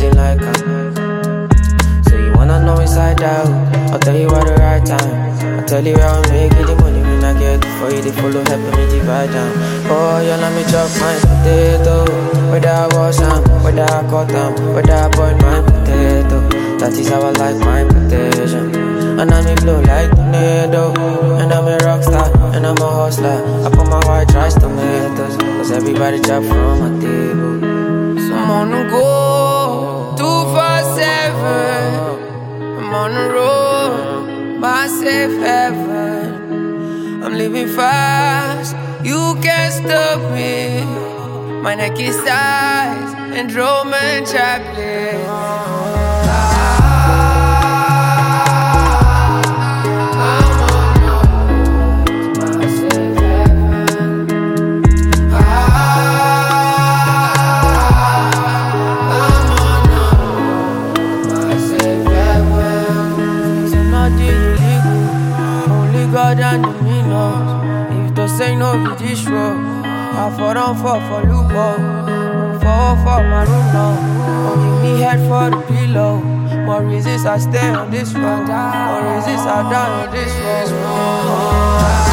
feeling like so you wanna know inside out? I'll tell you at the right time. I'll tell you how I make it, the money when I get it for you. They follow, helping me divide down. Oh, you let me chop my potato. Whether I wash am, whether I cut am, whether I boil my potato. That is how I like my protection. And I'm a blow like tornado. And I'm a rock star, and I'm a hustler. I put my white rice tomatoes, cause everybody chop from my table. So I'm on the go, 247. I'm on the road, my safe heaven. I'm living fast, you can't stop me. My neck is tight, and Roman Chaplin. God and the meanings. If to say no be this road, I fall down for loophole. Fall for my room now. Give me head for the pillow. More reasons I stay on this road. More reasons I die on this road.